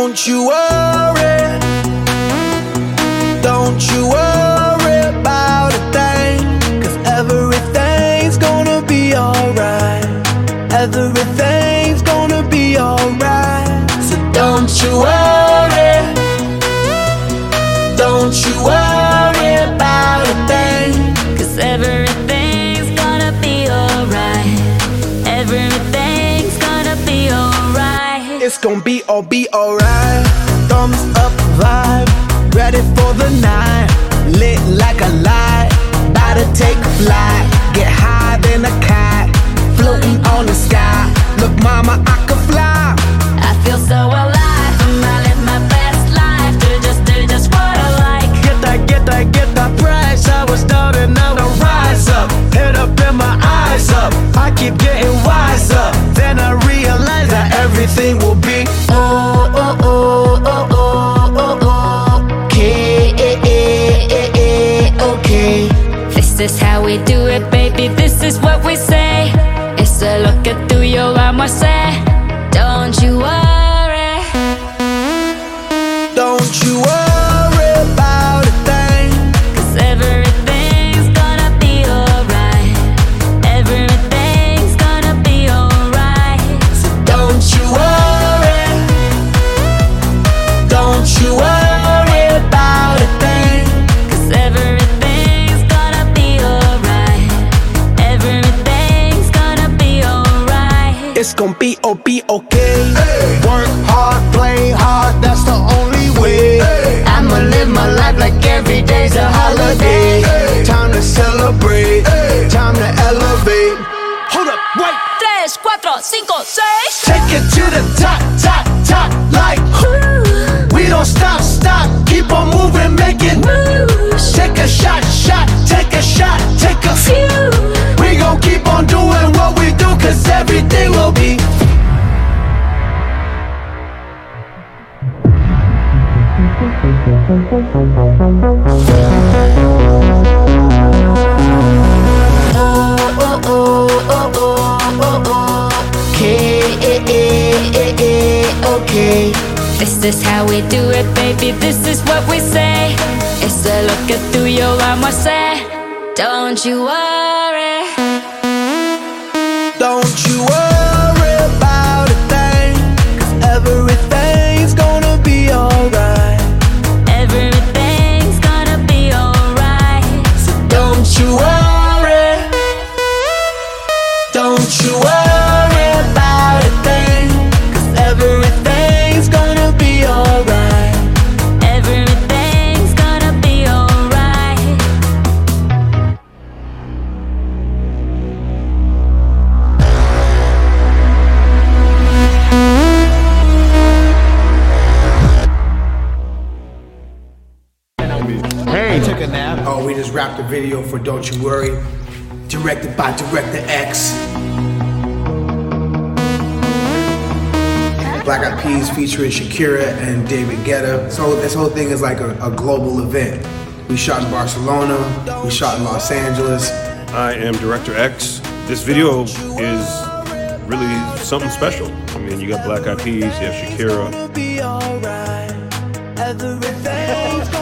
Don't you worry, don't you worry about a thing, 'cause everything's gonna be alright. Everything's gonna be alright. So don't you worry, don't you worry about a thing, 'cause everything's gonna be alright. Everything's gonna be alright. it's gonna be alright. Thumbs up vibe, ready for the night. Lit like a light, about to take a flight. Get higher than a cat, floating on the sky. Look mama, I could fly. I feel so alive, and I live my best life. Do just what I like. Get that price. I was down and now I rise up. Head up and my eyes up. I keep getting wiser. Then I realize that everything will be okay. This is how we do it, baby. This is what we say. It's a look at through your arm, I say. Don't you worry. Don't you worry about a thing, 'Cause everything's gonna be alright. Everything's gonna be alright. so don't you worry. Don't you worry about a thing, 'Cause everything's gonna be alright. Everything's gonna be alright. it's gonna be okay. Work hard, play hard, that's the only way. I'ma live my life like every day's a holiday. Time to celebrate, time to elevate. Hold up, wait. 3, 4, 5, 6. Take it to the top, top, top, like we don't stop, keep on moving, make it moves. Take a shot, take a shot, take a few. We gon' keep on doing what we do, 'cause everything will be. Okay. This is how we do it, baby. This is what we say. It's a look at through your arm, I say. Don't you worry. Don't you worry about a thing, 'cause everything's gonna be alright. Everything's gonna be alright. So don't you worry, don't you worry about a thing, 'cause everything's gonna be alright. Everything's gonna be alright. Hey, took a nap. Oh, we just wrapped the video for Don't You Worry, directed by Director X. Black Eyed Peas featuring Shakira and David Guetta. So this whole thing is like a global event. We shot in Barcelona, we shot in Los Angeles. I am Director X. This video is really something special. I mean, you got Black Eyed Peas, you have Shakira. Be alright. Everything's